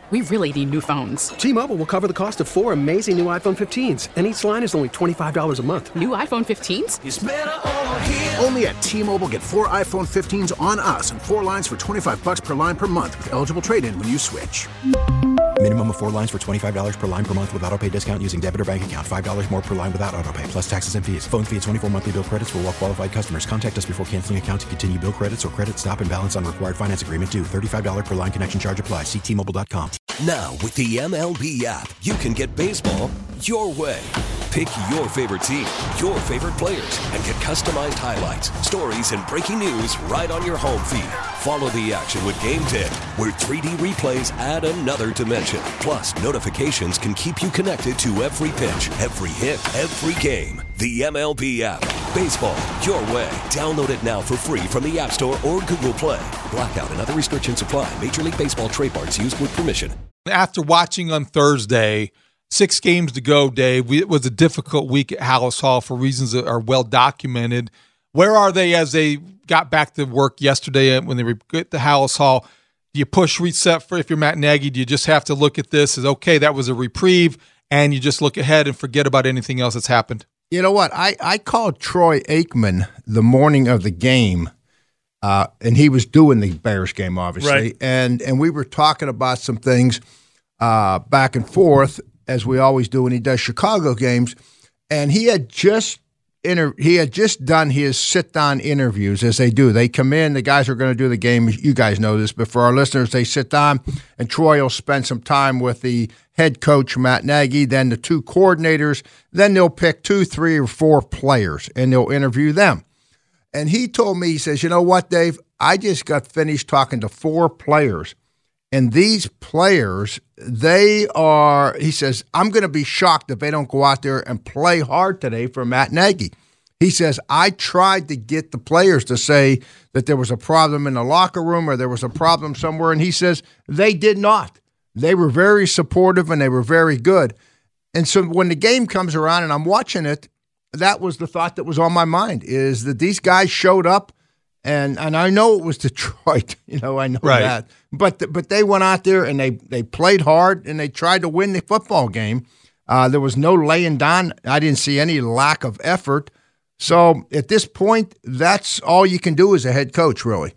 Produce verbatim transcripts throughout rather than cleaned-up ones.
we really need new phones. T-Mobile will cover the cost of four amazing new iPhone fifteens, and each line is only twenty-five dollars a month. New iPhone fifteens? It's better over here. Only at T-Mobile, get four iPhone fifteens on us and four lines for twenty-five dollars per line per month with eligible trade-in when you switch. Minimum of four lines for twenty-five dollars per line per month with autopay discount using debit or bank account. five dollars more per line without autopay, plus taxes and fees. Phone fee at twenty-four monthly bill credits for well-qualified customers. Contact us before canceling account to continue bill credits or credit stop and balance on required finance agreement due. thirty-five dollars per line connection charge applies. See T Mobile dot com. Now, with the M L B app, you can get baseball your way. Pick your favorite team, your favorite players, and get customized highlights, stories, and breaking news right on your home feed. Follow the action with Game Day, where three D replays add another dimension. Plus, notifications can keep you connected to every pitch, every hit, every game. The M L B app. Baseball your way. Download it now for free from the App Store or Google Play. Blackout and other restrictions apply. Major League Baseball trademarks used with permission. After watching on Thursday, six games to go, Dave, we, it was a difficult week at Halas Hall for reasons that are well documented. Where are they as they got back to work yesterday when they get to Halas Hall? Do you push reset for if you're Matt Nagy? Do you just have to look at this as, okay, that was a reprieve, and you just look ahead and forget about anything else that's happened? You know what? I, I called Troy Aikman the morning of the game, uh, and he was doing the Bears game, obviously. Right. And and we were talking about some things uh, back and forth, as we always do when he does Chicago games. And he had just inter- he had just done his sit-down interviews, as they do. They come in, the guys are going to do the game. You guys know this, but for our listeners, they sit down, and Troy will spend some time with the head coach, Matt Nagy, then the two coordinators. Then they'll pick two, three, or four players, and they'll interview them. And he told me, he says, you know what, Dave? I just got finished talking to four players. And these players, they are, he says, I'm going to be shocked if they don't go out there and play hard today for Matt Nagy. He says, I tried to get the players to say that there was a problem in the locker room or there was a problem somewhere. And he says, they did not. They were very supportive and they were very good. And so when the game comes around and I'm watching it, that was the thought that was on my mind, is that these guys showed up, and and I know it was Detroit, you know, I know right. that. But but they went out there and they, they played hard and they tried to win the football game. Uh, there was no laying down. I didn't see any lack of effort. So at this point, that's all you can do as a head coach, really.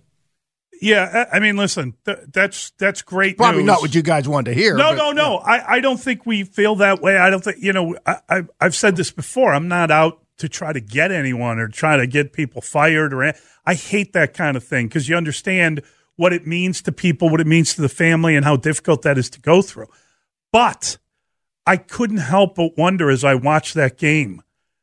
Yeah, I mean, listen, th- that's that's great Probably news. not what you guys wanted to hear. No, but, no, no. Yeah. I, I don't think we feel that way. I don't think, you know, I, I, I've said this before. I'm not out to try to get anyone or try to get people fired. or I hate that kind of thing because you understand what it means to people, what it means to the family, and how difficult that is to go through. But I couldn't help but wonder as I watched that game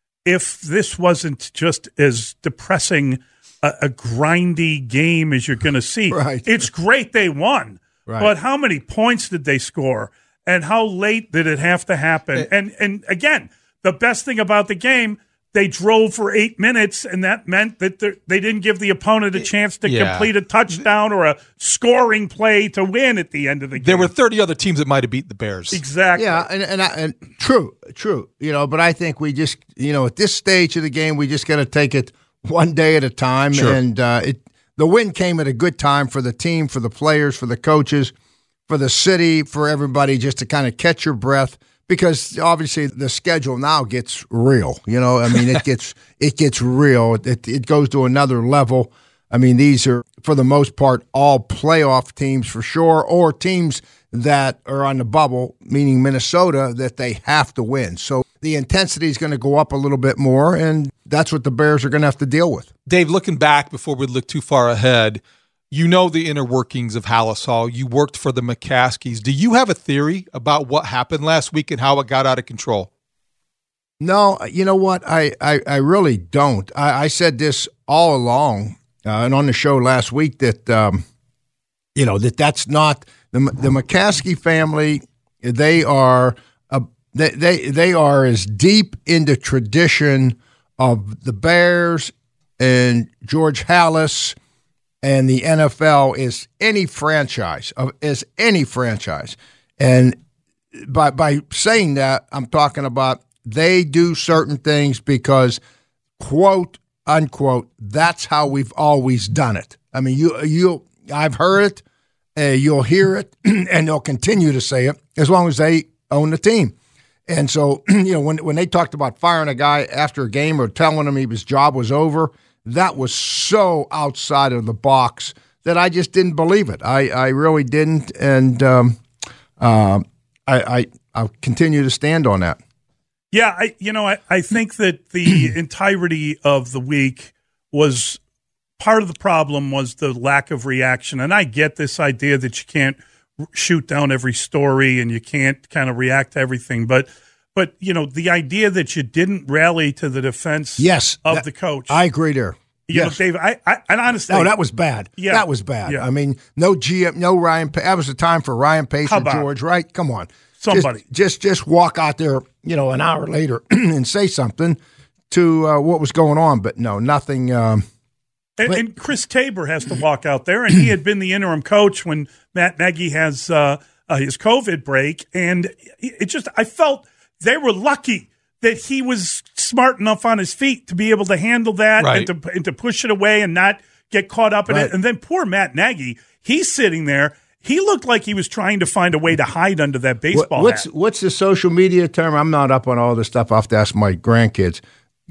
if this wasn't just as depressing A, a grindy game as you're going to see. Right. It's great they won, right. But how many points did they score, and how late did it have to happen? It, and and again, the best thing about the game, they drove for eight minutes, and that meant that they didn't give the opponent a chance to yeah. complete a touchdown or a scoring play to win at the end of the game. There were thirty other teams that might have beat the Bears. Exactly. Yeah, and and, I, and true, true. You know, but I think we just, you know, at this stage of the game, we just got to take it one day at a time, sure. and uh, it the win came at a good time for the team, for the players, for the coaches, for the city, for everybody, just to kind of catch your breath, because obviously the schedule now gets real. You know, I mean, it gets it gets real. It it goes to another level. I mean, these are, for the most part, all playoff teams for sure, or teams that are on the bubble, meaning Minnesota, that they have to win. So the intensity is going to go up a little bit more, and that's what the Bears are going to have to deal with. Dave, looking back before we look too far ahead, you know the inner workings of Halas Hall. You worked for the McCaskies. Do you have a theory about what happened last week and how it got out of control? No, you know what? I, I, I really don't. I, I said this all along uh, and on the show last week that, um, you know, that that's not – the the McCaskey family, they are uh, they, they they are as deep into tradition of the Bears and George Halas and the N F L as any franchise, of as any franchise. And by by saying that, I'm talking about they do certain things because, quote, unquote, that's how we've always done it. I mean, you you I've heard it, uh, you'll hear it, and they'll continue to say it as long as they own the team. And so, you know, when when they talked about firing a guy after a game or telling him his job was over, that was so outside of the box that I just didn't believe it. I, I really didn't, and um, uh, I, I I'll continue to stand on that. Yeah, I you know I, I think that the entirety of the week was part of the problem was the lack of reaction, and I get this idea that you can't shoot down every story and you can't kind of react to everything, but but you know the idea that you didn't rally to the defense yes, of that, the coach. I agree there. You yes. know, Dave, I, I and honestly, no, that was bad. Yeah, that was bad. Yeah. I mean, no G M, no Ryan. That was the time for Ryan Pace and George, right? Come on, somebody just, just just walk out there, you know, an hour later and say something to uh, what was going on. But no, nothing. Um, And, and Chris Tabor has to walk out there, and he had been the interim coach when Matt Nagy has uh, uh, his COVID break, and it just I felt they were lucky that he was smart enough on his feet to be able to handle that right. and, to, and to push it away and not get caught up in right. it. And then poor Matt Nagy, he's sitting there. He looked like he was trying to find a way to hide under that baseball what's, hat. What's the social media term? I'm not up on all this stuff. I have to ask my grandkids.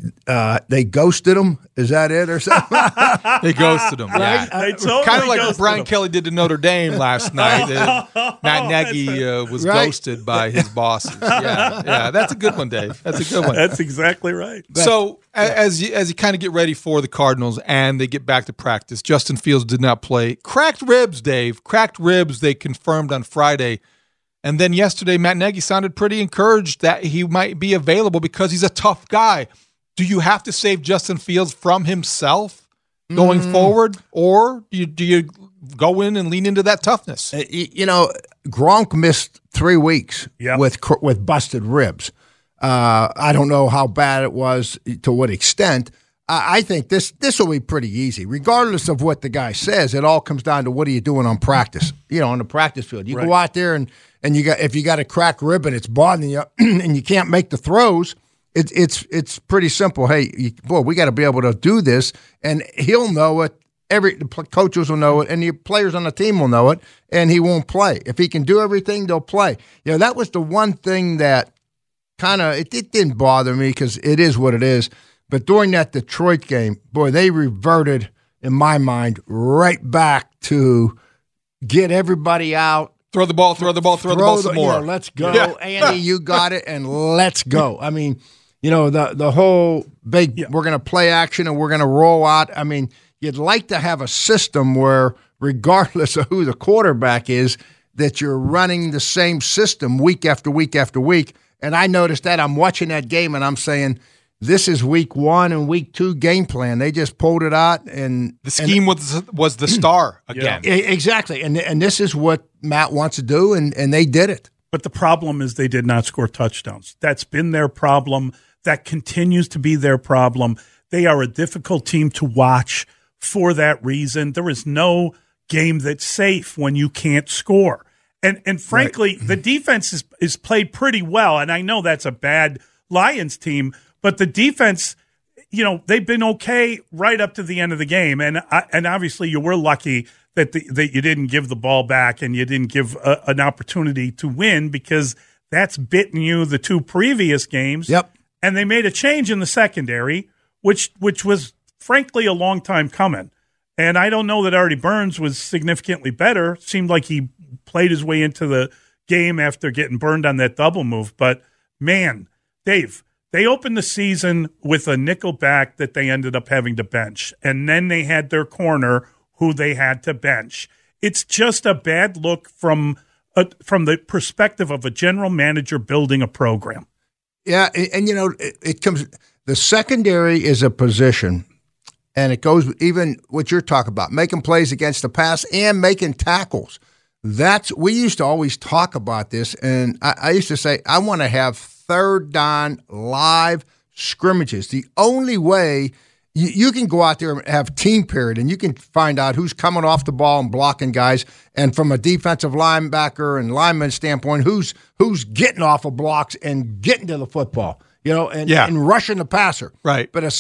Uh, they ghosted him. Is that it or something? They ghosted him. Yeah. They totally kind of like what ghosted Brian him. Kelly did to Notre Dame last night. Uh, Matt Nagy uh, was Right. ghosted by his bosses. Yeah, yeah, that's a good one, Dave. That's a good one. That's exactly right. So a- as you, as you kind of get ready for the Cardinals and they get back to practice, Justin Fields did not play. Cracked ribs, Dave. Cracked ribs. They confirmed on Friday. And then yesterday, Matt Nagy sounded pretty encouraged that he might be available because he's a tough guy. Do you have to save Justin Fields from himself going mm. forward, or do you, do you go in and lean into that toughness? Uh, you know, Gronk missed three weeks yep. with with busted ribs. Uh, I don't know how bad it was, to what extent. I, I think this this will be pretty easy, regardless of what the guy says. It all comes down to what are you doing on practice. You know, on the practice field, you right. go out there and and you got if you got a cracked rib and it's bothering you and you can't make the throws. It's it's it's pretty simple. Hey, you, boy, we got to be able to do this, and he'll know it. Every the coaches will know it, and the players on the team will know it, and he won't play. If he can do everything, they'll play. You know, that was the one thing that kind of it, it didn't bother me because it is what it is. But during that Detroit game, boy, they reverted in my mind right back to get everybody out. Throw the ball, throw the ball, throw, throw the ball some the, more. You know, let's go, yeah. Andy, you got it, and let's go. I mean. You know, the the whole big, yeah. we're going to play action and we're going to roll out. I mean, you'd like to have a system where, regardless of who the quarterback is, that you're running the same system week after week after week. And I noticed that. I'm watching that game and I'm saying, this is week one and week two game plan. They just pulled it out. and The scheme and, was was the star again. Yeah. Exactly. And and this is what Matt wants to do, and, and they did it. But the problem is they did not score touchdowns. That's been their problem. That continues to be their problem. They are a difficult team to watch for that reason. There is no game that's safe when you can't score. And and frankly, right. the defense is, is played pretty well. And I know that's a bad Lions team, but the defense, you know, they've been okay right up to the end of the game. And I, and obviously you were lucky that the, that you didn't give the ball back and you didn't give a, an opportunity to win, because that's bitten you the two previous games. Yep. And they made a change in the secondary, which which was, frankly, a long time coming. And I don't know that Artie Burns was significantly better. Seemed like he played his way into the game after getting burned on that double move. But, man, Dave, they opened the season with a nickel back that they ended up having to bench. And then they had their corner who they had to bench. It's just a bad look from uh, from the perspective of a general manager building a program. Yeah, and, and you know, it, it comes – the secondary is a position, and it goes even what you're talking about, making plays against the pass and making tackles. That's – we used to always talk about this, and I, I used to say, I want to have third down live scrimmages. The only way – you, you can go out there and have team period, and you can find out who's coming off the ball and blocking guys, and from a defensive linebacker and lineman standpoint, who's who's getting off of blocks and getting to the football, you know, and, yeah. and rushing the passer. Right. But a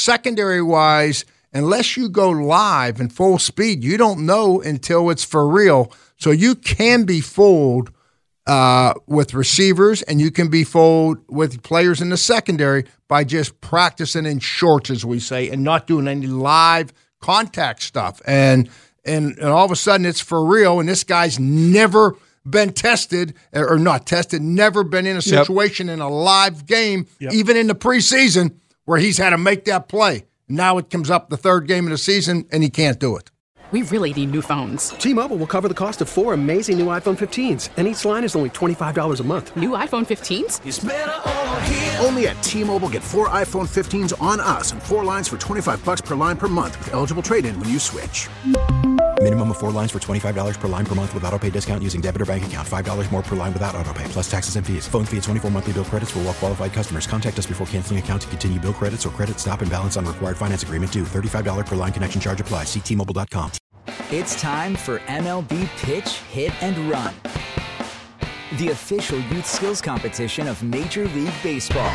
secondary-wise, unless you go live and full speed, you don't know until it's for real. So you can be fooled uh, with receivers, and you can be fooled with players in the secondary by just practicing in shorts, as we say, and not doing any live contact stuff. And and, and all of a sudden it's for real, and this guy's never been tested, or not tested, never been in a situation yep. in a live game, yep. even in the preseason, where he's had to make that play. Now it comes up the third game of the season, and he can't do it. We really need new phones. T-Mobile will cover the cost of four amazing new iPhone fifteens, and each line is only twenty-five dollars a month. New iPhone fifteens? It's better over here. Only at T-Mobile, get four iPhone fifteens on us and four lines for twenty-five bucks per line per month with eligible trade-in when you switch. Minimum of four lines for twenty-five dollars per line per month with autopay discount using debit or bank account. five dollars more per line without autopay, plus taxes and fees. Phone fee at twenty-four monthly bill credits for well-qualified customers. Contact us before canceling account to continue bill credits or credit stop and balance on required finance agreement due. thirty-five dollars per line connection charge applies. See T Mobile dot com. It's time for M L B Pitch, Hit, and Run, the official youth skills competition of Major League Baseball.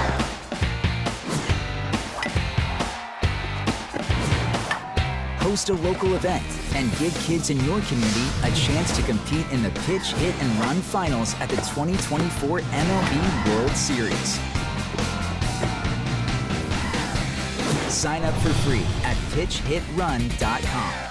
Host a local event and give kids in your community a chance to compete in the Pitch, Hit, and Run finals at the twenty twenty-four M L B World Series. Sign up for free at pitch hit run dot com.